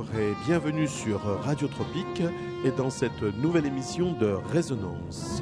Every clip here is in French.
Bonjour et bienvenue sur Radio Tropique et dans cette nouvelle émission de Résonance.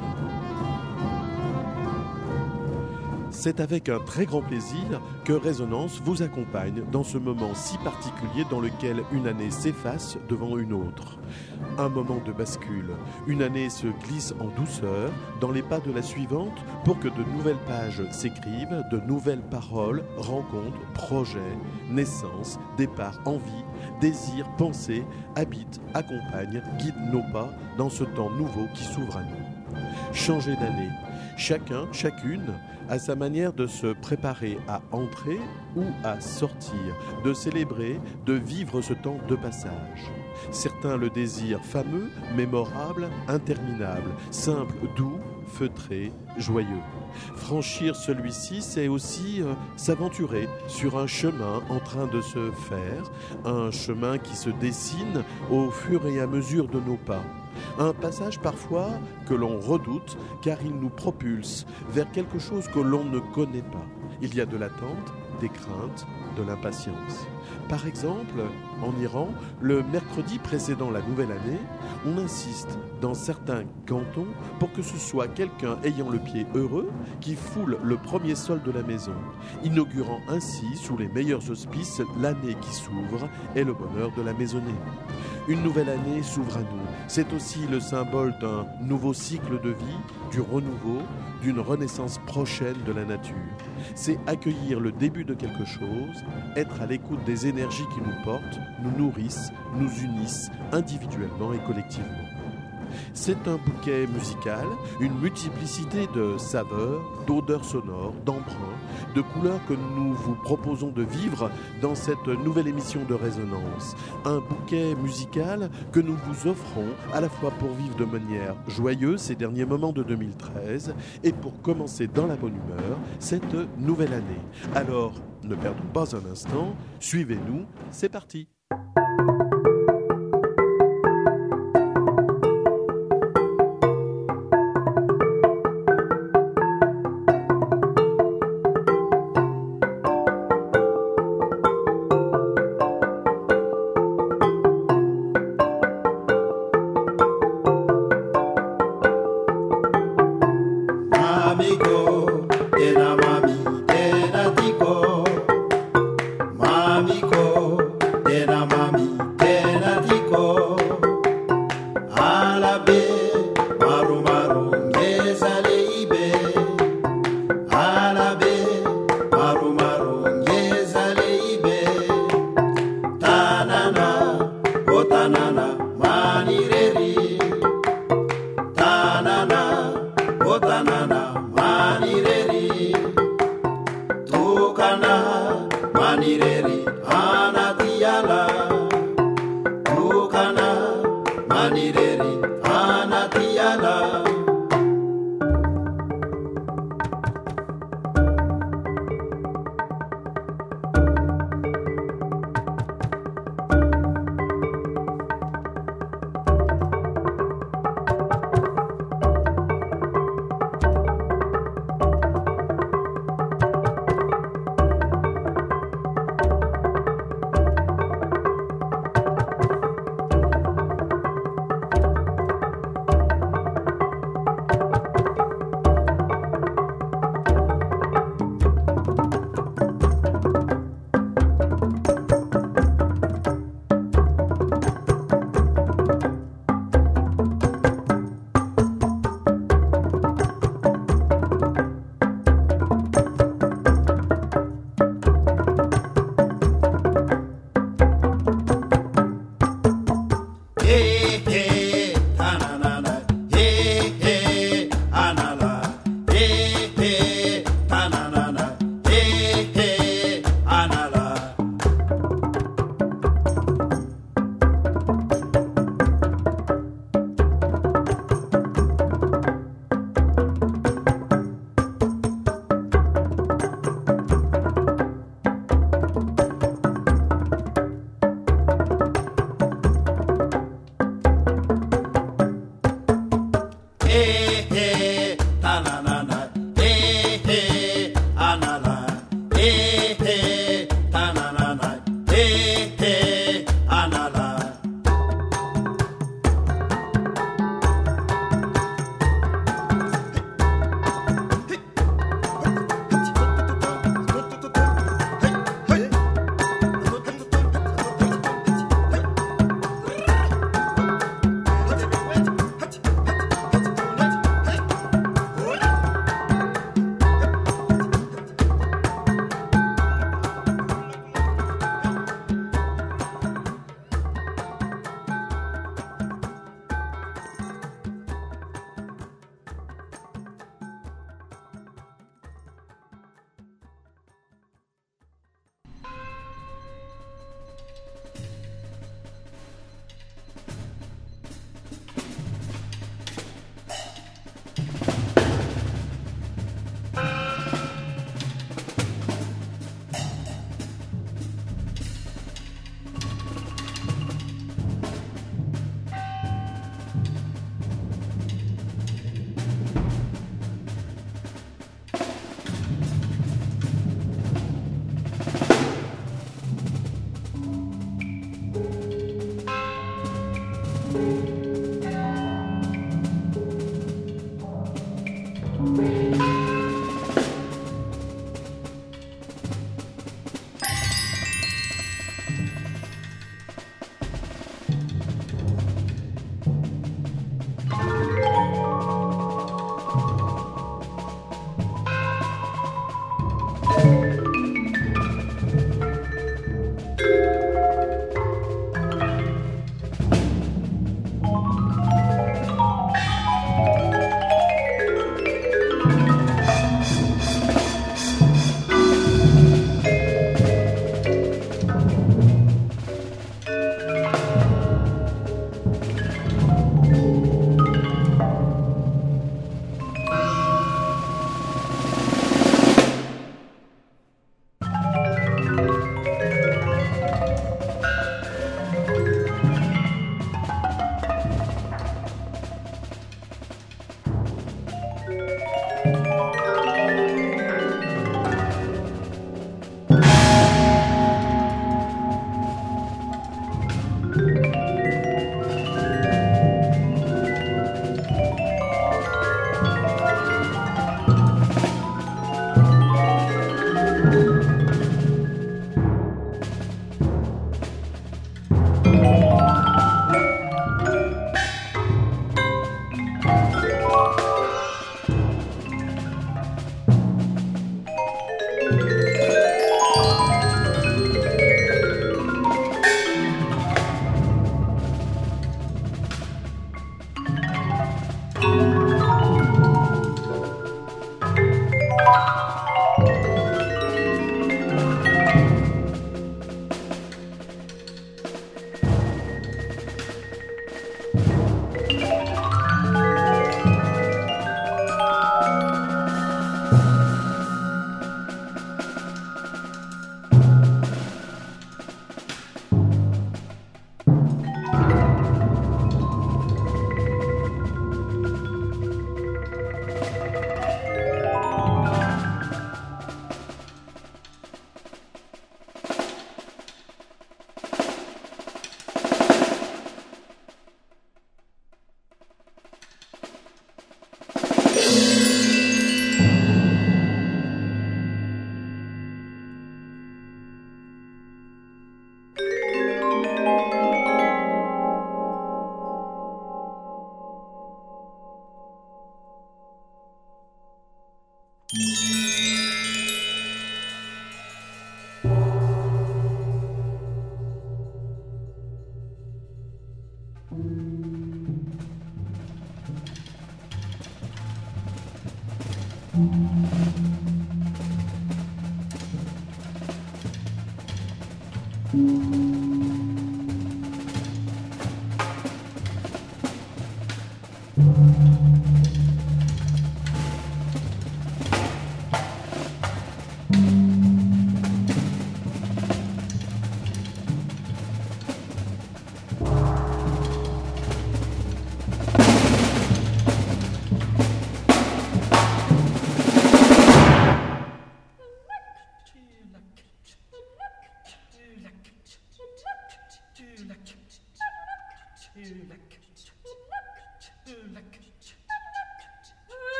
C'est avec un très grand plaisir que Résonance vous accompagne dans ce moment si particulier dans lequel une année s'efface devant une autre. Un moment de bascule. Une année se glisse en douceur dans les pas de la suivante pour que de nouvelles pages s'écrivent, de nouvelles paroles, rencontres, projets, naissances, départs, envies, désirs, pensées, habitent, accompagnent, guident nos pas dans ce temps nouveau qui s'ouvre à nous. Changer d'année. Chacun, chacune, a sa manière de se préparer à entrer ou à sortir, de célébrer, de vivre ce temps de passage. Certains le désirent fameux, mémorable, interminable, simple, doux, feutré, joyeux. Franchir celui-ci, c'est aussi s'aventurer sur un chemin en train de se faire, un chemin qui se dessine au fur et à mesure de nos pas. Un passage parfois que l'on redoute car il nous propulse vers quelque chose que l'on ne connaît pas. Il y a de l'attente, des craintes, de l'impatience. Par exemple, en Iran, le mercredi précédant la nouvelle année, on insiste dans certains cantons pour que ce soit quelqu'un ayant le pied heureux qui foule le premier sol de la maison, inaugurant ainsi sous les meilleurs auspices l'année qui s'ouvre et le bonheur de la maisonnée. Une nouvelle année s'ouvre à nous. C'est aussi le symbole d'un nouveau cycle de vie, du renouveau, d'une renaissance prochaine de la nature. C'est accueillir le début de quelque chose, être à l'écoute des énergies qui nous portent, nous nourrissent, nous unissent individuellement et collectivement. C'est un bouquet musical, une multiplicité de saveurs, d'odeurs sonores, d'emprunts, de couleurs que nous vous proposons de vivre dans cette nouvelle émission de Résonance. Un bouquet musical que nous vous offrons à la fois pour vivre de manière joyeuse ces derniers moments de 2013 et pour commencer dans la bonne humeur cette nouvelle année. Alors, ne perdons pas un instant, suivez-nous, c'est parti.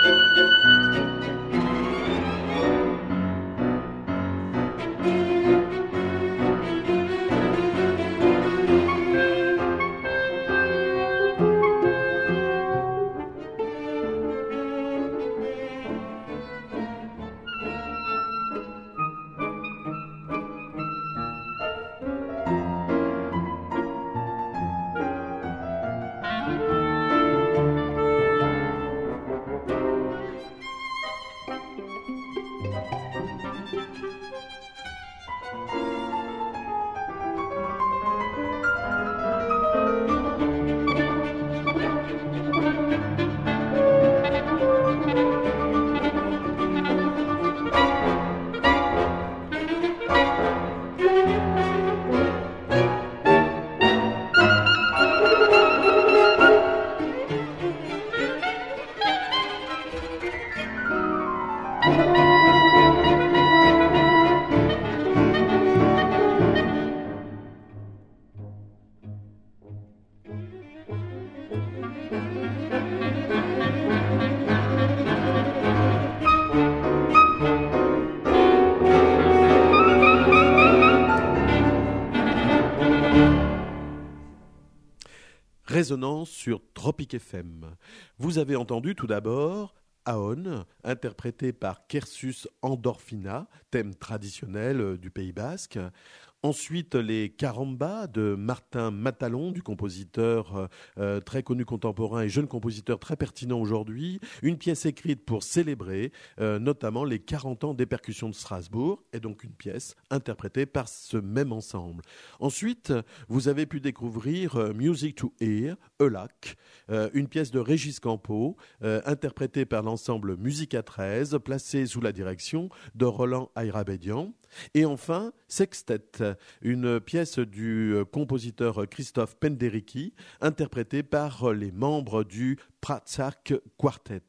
Résonance sur Tropic FM. Vous avez entendu tout d'abord Aon, interprété par Kersus Endorfina, thème traditionnel du Pays Basque. Ensuite, les Carambas de Martin Matalon, du compositeur très connu contemporain et jeune compositeur très pertinent aujourd'hui. Une pièce écrite pour célébrer notamment les 40 ans des percussions de Strasbourg, et donc une pièce interprétée par ce même ensemble. Ensuite, vous avez pu découvrir Music to Hear, Eulac, une pièce de Régis Campo, interprétée par l'ensemble Musica 13, placée sous la direction de Roland Ayrabédian. Et enfin, Sextet, une pièce du compositeur Christophe Penderecki, interprétée par les membres du Pratzak Quartet.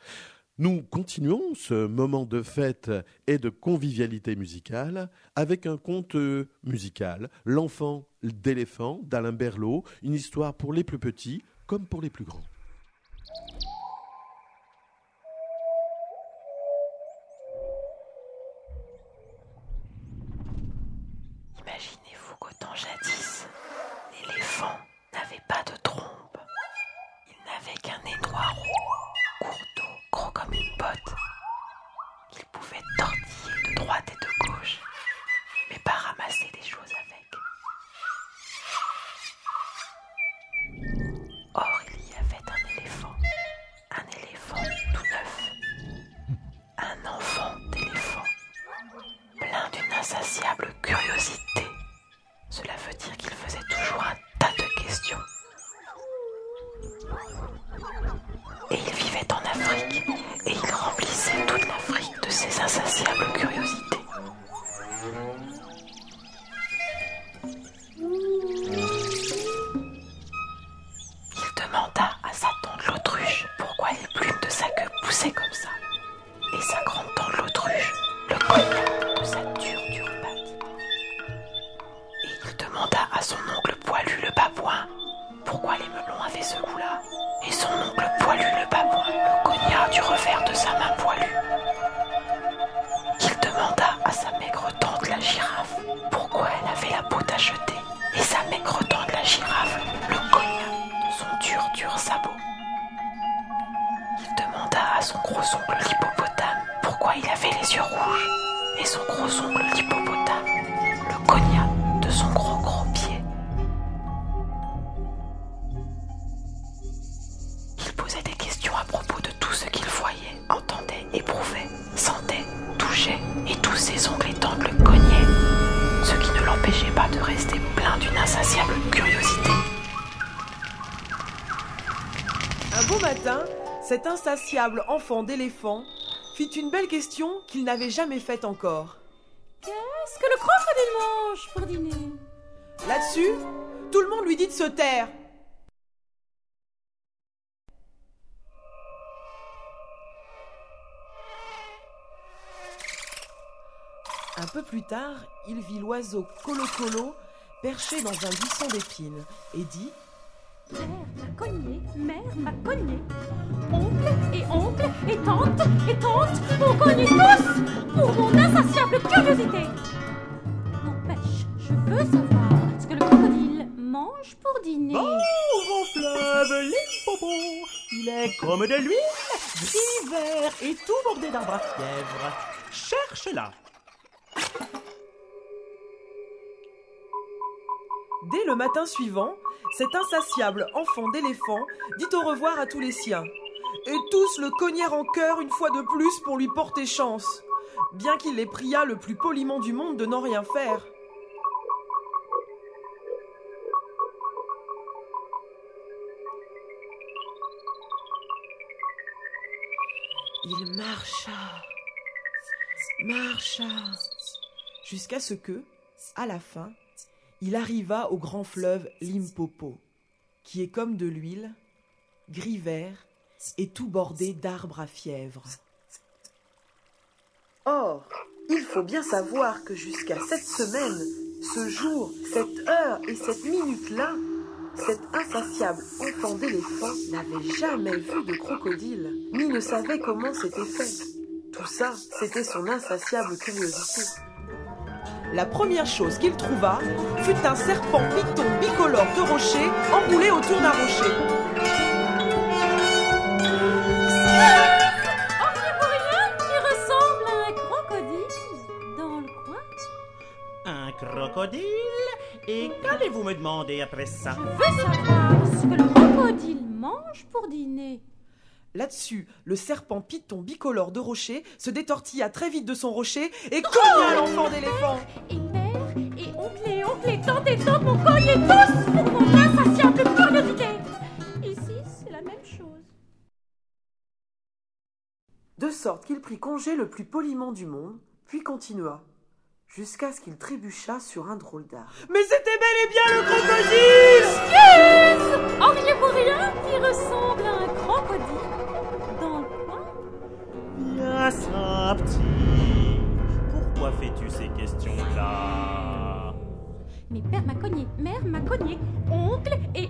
Nous continuons ce moment de fête et de convivialité musicale avec un conte musical, L'enfant d'éléphant d'Alain Berlot, une histoire pour les plus petits comme pour les plus grands. Imaginez-vous qu'au temps jadis, l'éléphant n'avait pas de trompe. Il n'avait qu'un nez noir court dos, gros comme une botte, qu'il pouvait tortiller de droite et de gauche, mais pas ramasser des choses avec. Or, il y avait un éléphant tout neuf, un enfant d'éléphant, plein d'une insatiable curiosité. Cela veut dire qu'il faisait toujours un tas de questions. Et il vivait en Afrique, et il remplissait toute l'Afrique de ses insatiables curiosités. Il demanda à sa tante l'autruche pourquoi les plumes de sa queue poussaient comme ça. Et sa grande tante l'autruche le cogna de sa dure patte. Et il demanda à son oncle poilu le babouin pourquoi les melons avaient ce goût-là. Et son oncle poilu le babouin le cogna du revers de sa main poilue. Il demanda à sa maigre tante la girafe pourquoi elle avait la peau tachetée. Et sa maigre tante la girafe le cogna de son dur sabot. Il demanda à son gros oncle l'hippopotame pourquoi il avait les yeux rouges. Et son gros oncle l'hippopotame le cogna de son gros pied. Il posait des questions à propos de tout ce qu'il voyait, entendait, éprouvait, sentait, touchait, et tous ses oncles et tantes le cognaient, ce qui ne l'empêchait pas de rester plein d'une insatiable curiosité. Un beau matin, cet insatiable enfant d'éléphant fit une belle question qu'il n'avait jamais faite encore. Qu'est-ce que le crocodile mange pour dîner? Là-dessus, tout le monde lui dit de se taire. Un peu plus tard, il vit l'oiseau Colo-Colo perché dans un buisson d'épines et dit: Mère m'a cogné, oncle et tante et tente, on cogne tous pour mon insatiable curiosité. N'empêche, je veux savoir ce que le crocodile mange pour dîner. Bon fleuve Limpopo, il est comme de l'huile, gris vert et tout bordé d'arbres à fièvre. Cherche-la. Dès le matin suivant, cet insatiable enfant d'éléphant dit au revoir à tous les siens. Et tous le cognèrent en chœur une fois de plus pour lui porter chance, bien qu'il les priât le plus poliment du monde de n'en rien faire. Il marcha, jusqu'à ce que, à la fin, il arriva au grand fleuve Limpopo, qui est comme de l'huile, gris vert et tout bordé d'arbres à fièvre. Or, il faut bien savoir que jusqu'à cette semaine, ce jour, cette heure et cette minute-là, cet insatiable enfant d'éléphant n'avait jamais vu de crocodile, ni ne savait comment c'était fait. Tout ça, c'était son insatiable curiosité. La première chose qu'il trouva fut un serpent python bicolore de rocher enroulé autour d'un rocher. Auriez-vous rien qui ressemble à un crocodile dans le coin? Un crocodile? Et qu'allez-vous me demander après ça? Je veux savoir ce que le crocodile mange pour dîner. Là-dessus, le serpent python bicolore de rocher se détortilla très vite de son rocher et cogna l'enfant d'éléphant. Et père, et oncle, tante, m'ont cogné tous pour mon insatiable curiosité. Ici, c'est la même chose. De sorte qu'il prit congé le plus poliment du monde, puis continua, jusqu'à ce qu'il trébucha sur un drôle d'arbre. Mais c'était bel et bien le crocodile! Excuse! Auriez-vous rien qui ressemble à un crocodile dans le coin? Bien ça, petit. Pourquoi fais-tu ces questions-là? Mais père m'a cogné, mère m'a cogné, oncle, et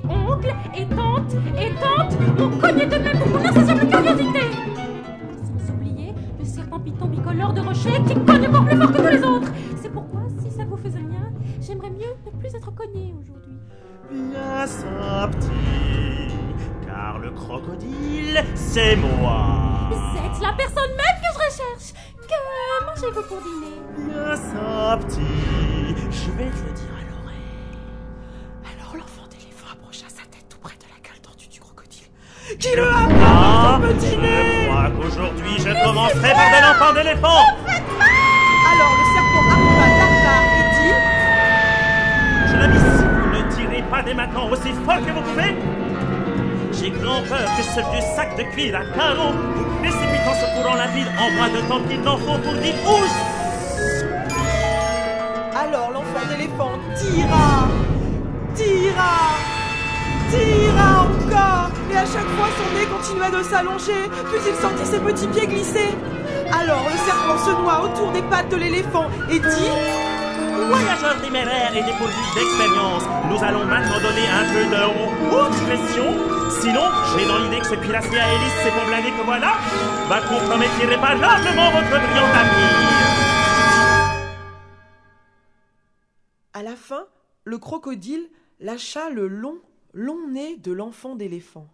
tante m'ont cogné de même pour mon insatiable curiosité. Sans oublier le serpent python bicolore de rocher qui cogne encore plus fort que tous les autres. C'est pourquoi, si ça vous faisait rien, j'aimerais mieux ne plus être cogné aujourd'hui. Bien ça, petit. Car le crocodile, c'est moi. C'est la personne même que je recherche. Que mangez-vous pour dîner? Bien ça, petit. Je vais te le dire à l'oreille. Alors l'enfant d'éléphant approcha sa tête tout près de la gueule tordue du crocodile, qui le happa dans son petit nez. Je crois qu'aujourd'hui, je commencerai par de l'enfant d'éléphant. Alors le serpent arriva tard et dit: Jeune ami, si vous ne tirez pas dès maintenant aussi fort que vous pouvez, j'ai grand peur que ce vieux sac de cuir à carreaux vous précipite en secourant la ville en moins de temps qu'il n'en faut pour dire ousse. Alors l'enfant d'éléphant tira encore, et à chaque fois son nez continua de s'allonger, puis il sentit ses petits pieds glisser. Alors le serpent se noua autour des pattes de l'éléphant et dit: Voyageurs téméraires et dépourvus d'expérience, nous allons maintenant donner un peu de haute pression. Sinon, j'ai dans l'idée que ce cuirassé à hélice, c'est pour blindé que voilà, va compromettre irréparablement votre brillant avenir. À la fin, le crocodile lâcha le long nez de l'enfant d'éléphant.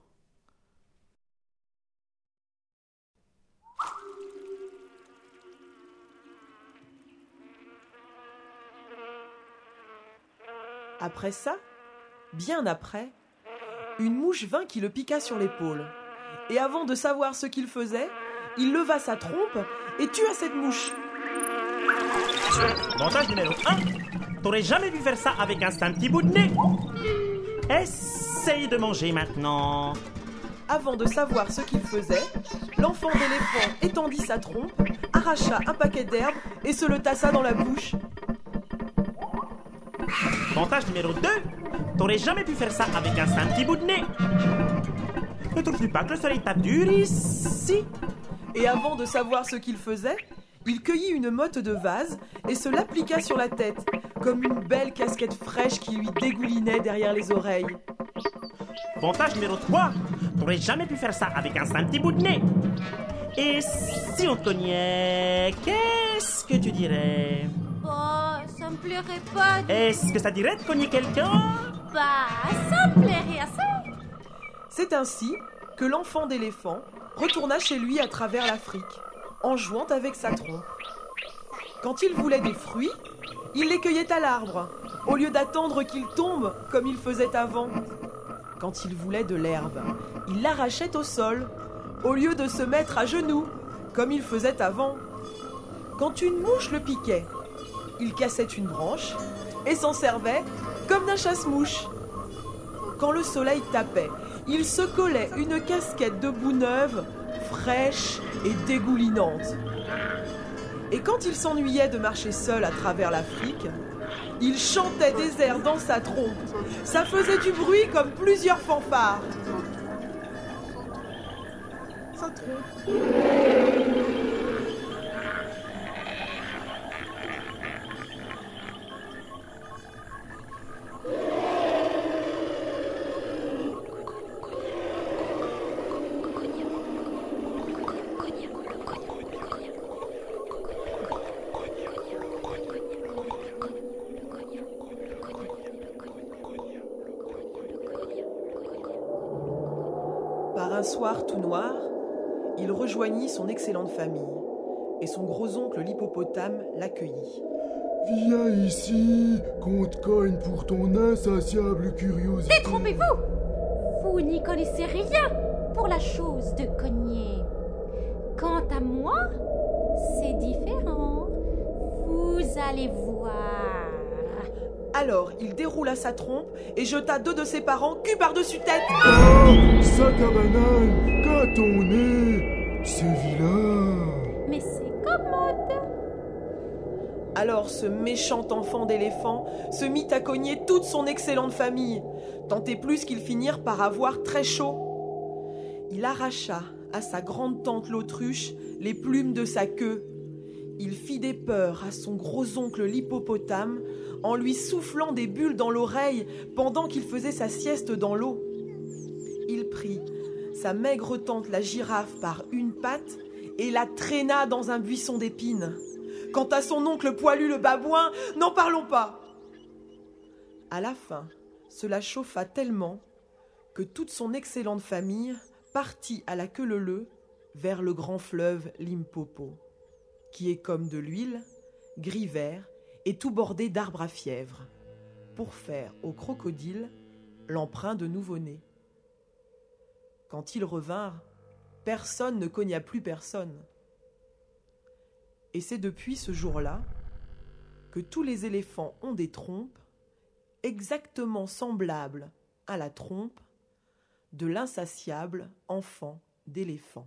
Après ça, bien après, une mouche vint qui le piqua sur l'épaule. Et avant de savoir ce qu'il faisait, il leva sa trompe et tua cette mouche. Montage numéro 1. T'aurais jamais dû faire ça avec un simple petit bout de nez. Essaye de manger maintenant. Avant de savoir ce qu'il faisait, l'enfant d'éléphant étendit sa trompe, arracha un paquet d'herbes et se le tassa dans la bouche. Montage numéro 2. T'aurais jamais pu faire ça avec un simple petit bout de nez. Ne trouves-tu pas que le soleil tape dur ici? Et avant de savoir ce qu'il faisait, il cueillit une motte de vase et se l'appliqua sur la tête, comme une belle casquette fraîche qui lui dégoulinait derrière les oreilles. Montage numéro 3. T'aurais jamais pu faire ça avec un simple petit bout de nez. Et si on te cognait, qu'est-ce que tu dirais? Bah, ça me plairait pas. Est-ce que ça dirait de cogner quelqu'un? Bah, ça me plairait assez. C'est ainsi que l'enfant d'éléphant retourna chez lui à travers l'Afrique, en jouant avec sa trompe. Quand il voulait des fruits, il les cueillait à l'arbre, au lieu d'attendre qu'ils tombent comme il faisait avant. Quand il voulait de l'herbe, il l'arrachait au sol, au lieu de se mettre à genoux, comme il faisait avant. Quand une mouche le piquait, il cassait une branche et s'en servait comme d'un chasse-mouche. Quand le soleil tapait, il se collait une casquette de boue neuve, fraîche et dégoulinante. Et quand il s'ennuyait de marcher seul à travers l'Afrique, il chantait des airs dans sa trompe. Ça faisait du bruit comme plusieurs fanfares. Sa trompe. Par un soir tout noir, il rejoignit son excellente famille et son gros-oncle l'hippopotame l'accueillit. Viens ici, qu'on te cogne pour ton insatiable curiosité. Détrompez-vous! Vous n'y connaissez rien pour la chose de cogner. Quant à moi, c'est différent. Vous allez voir. Alors il déroula sa trompe et jeta 2 de ses parents cul par-dessus tête. Oh, sac à banane, qu'a-t-on nez? C'est vilain. Mais c'est commode. Alors ce méchant enfant d'éléphant se mit à cogner toute son excellente famille, tant et plus qu'ils finirent par avoir très chaud. Il arracha à sa grande tante l'autruche les plumes de sa queue. Il fit des peurs à son gros-oncle l'hippopotame en lui soufflant des bulles dans l'oreille pendant qu'il faisait sa sieste dans l'eau. Il prit sa maigre tante la girafe par une patte et la traîna dans un buisson d'épines. Quant à son oncle poilu le babouin, n'en parlons pas. À la fin, cela chauffa tellement que toute son excellente famille partit à la queue leu-leu vers le grand fleuve Limpopo, qui est comme de l'huile, gris-vert et tout bordé d'arbres à fièvre, pour faire au crocodile l'emprunt de nouveau-né. Quand ils revinrent, personne ne cogna plus personne. Et c'est depuis ce jour-là que tous les éléphants ont des trompes exactement semblables à la trompe de l'insatiable enfant d'éléphant.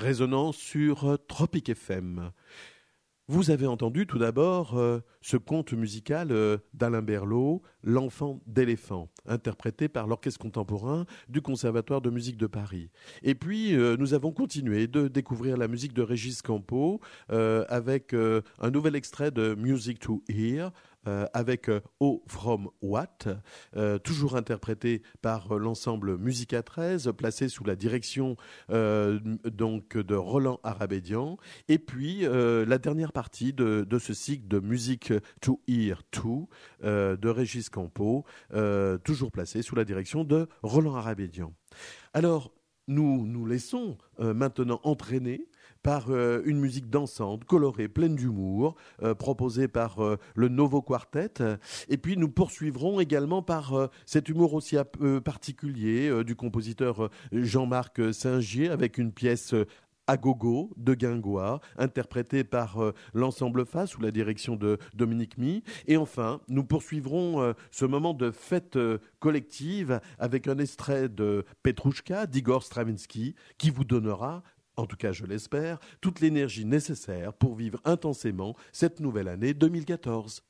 Résonance sur Tropic FM. Vous avez entendu tout d'abord ce conte musical d'Alain Berlot, L'enfant d'éléphant, interprété par l'Orchestre contemporain du Conservatoire de musique de Paris. Et puis, nous avons continué de découvrir la musique de Régis Campo avec un nouvel extrait de Music to Hear, avec O From What, toujours interprété par l'ensemble Musica 13, placé sous la direction donc de Roland Arabédian. Et puis, la dernière partie de ce cycle de Music to Hear 2 de Régis Campo, toujours placé sous la direction de Roland Arabédian. Alors, nous nous laissons maintenant entraîner par une musique dansante, colorée, pleine d'humour, proposée par le Novo Quartet. Et puis nous poursuivrons également par cet humour aussi un peu particulier du compositeur Jean-Marc Singier avec une pièce à gogo de Guingois, interprété par l'ensemble Fa sous la direction de Dominique Mie. Et enfin, nous poursuivrons ce moment de fête collective avec un extrait de Petrouchka d'Igor Stravinsky qui vous donnera, en tout cas je l'espère, toute l'énergie nécessaire pour vivre intensément cette nouvelle année 2014.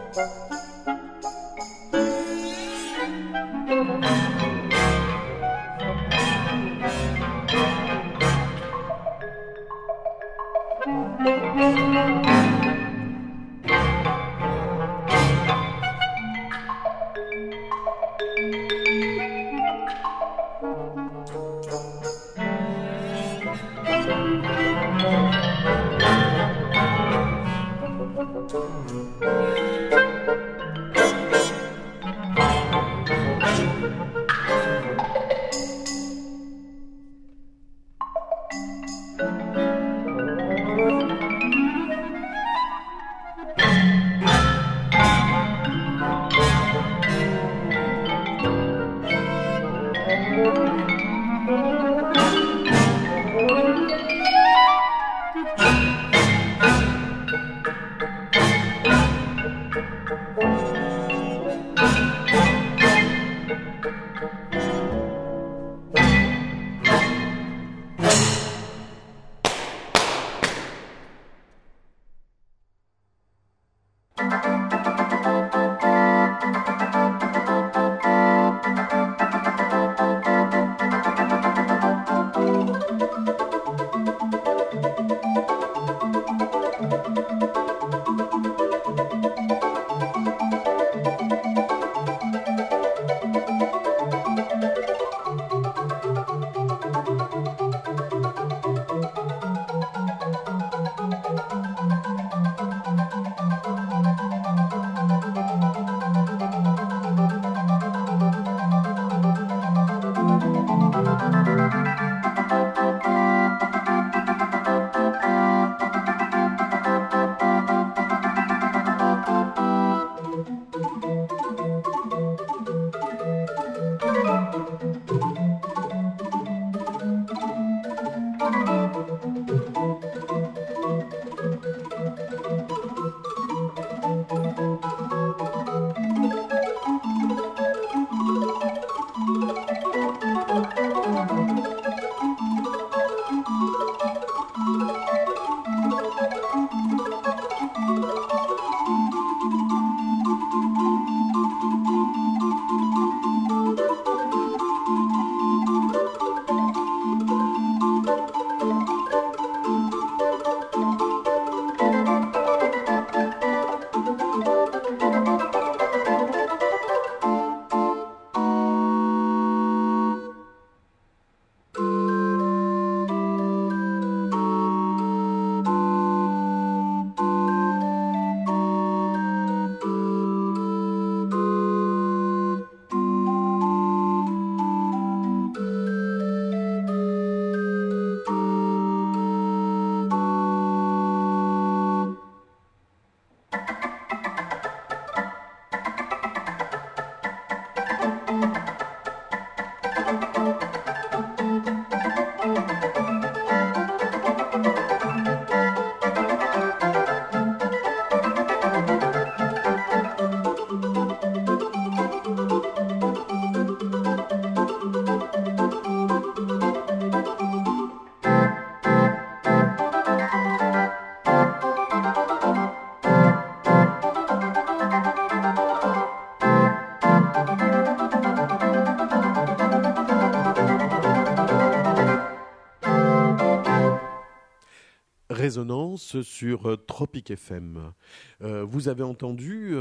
Résonance sur Tropic FM. Vous avez entendu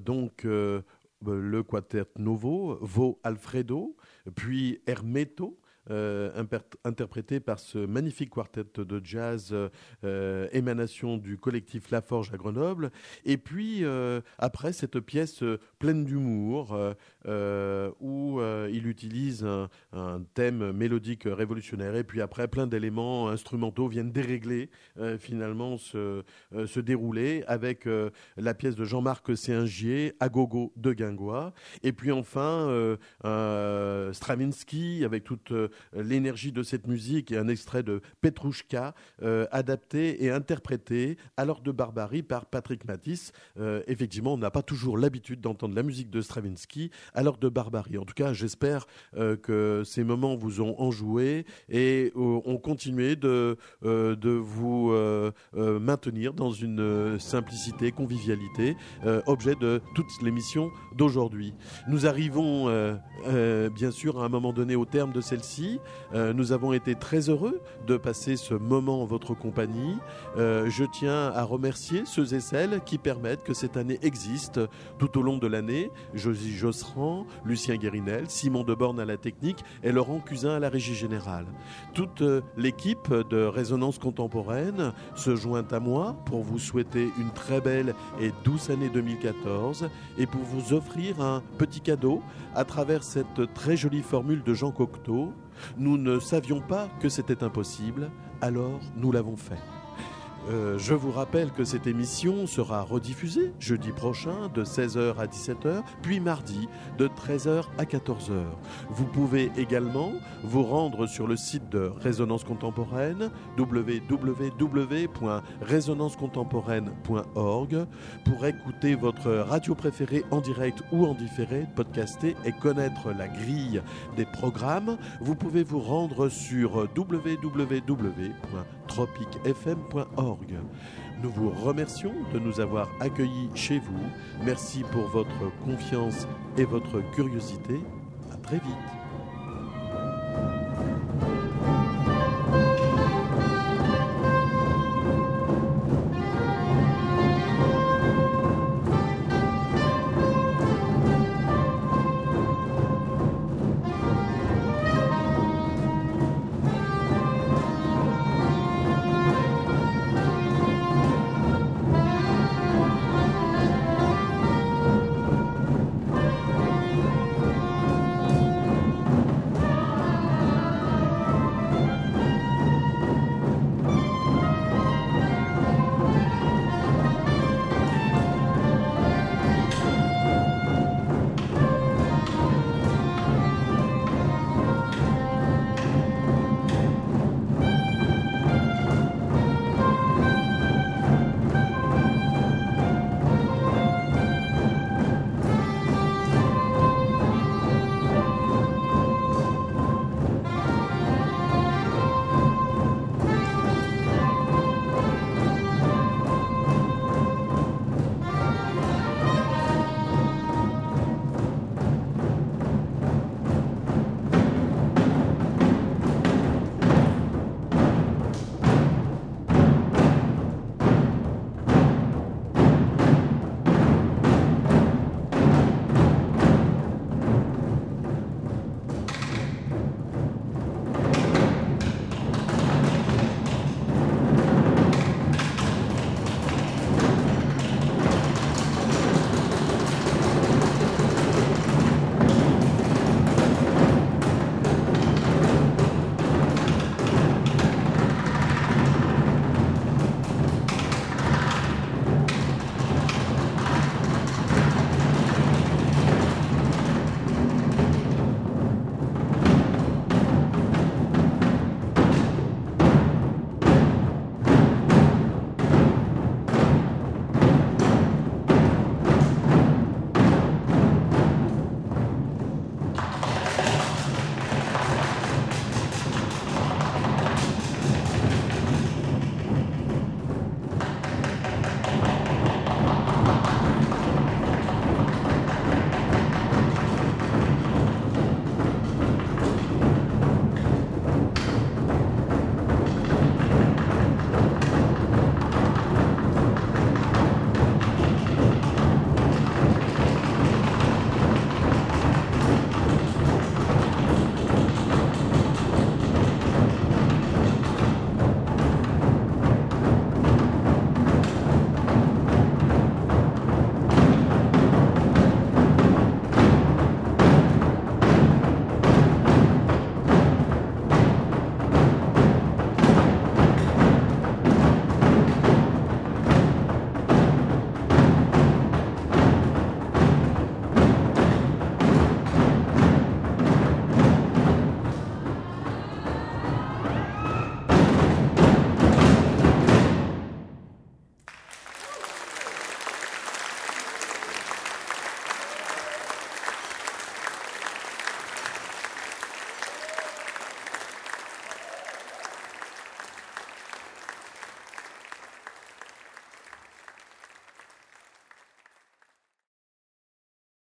le Quartet Novo, Vo Alfredo, puis Hermeto, interprété par ce magnifique quartet de jazz émanation du collectif La Forge à Grenoble. Et puis, après, cette pièce pleine d'humour où il utilise un thème mélodique révolutionnaire. Et puis après, plein d'éléments instrumentaux viennent dérégler finalement ce déroulé avec la pièce de Jean-Marc Séingier, Agogo de Guingois. Et puis enfin, Stravinsky avec toute l'énergie de cette musique et un extrait de Petrouchka, adapté et interprété à l'heure de Barbarie par Patrick Matisse. Effectivement, on n'a pas toujours l'habitude d'entendre la musique de Stravinsky à l'heure de Barbarie. En tout cas, j'espère que ces moments vous ont enjoué et ont continué de vous maintenir dans une simplicité, convivialité, objet de toute l'émission d'aujourd'hui. Nous arrivons bien sûr à un moment donné au terme de celle-ci. Nous avons été très heureux de passer ce moment en votre compagnie. Je tiens à remercier ceux et celles qui permettent que cette année existe tout au long de l'année. Josie Josserand, Lucien Guérinel, Simon Deborne à la technique et Laurent Cusin à la régie générale. Toute l'équipe de Résonance Contemporaine se joint à moi pour vous souhaiter une très belle et douce année 2014 et pour vous offrir un petit cadeau à travers cette très jolie formule de Jean Cocteau. Nous ne savions pas que c'était impossible, alors nous l'avons fait. Je vous rappelle que cette émission sera rediffusée jeudi prochain de 16h à 17h, puis mardi de 13h à 14h. Vous pouvez également vous rendre sur le site de Résonance Contemporaine, www.résonancecontemporaine.org, pour écouter votre radio préférée en direct ou en différé, podcaster et connaître la grille des programmes. Vous pouvez vous rendre sur www.tropiquefm.org. Nous vous remercions de nous avoir accueillis chez vous. Merci pour votre confiance et votre curiosité. À très vite.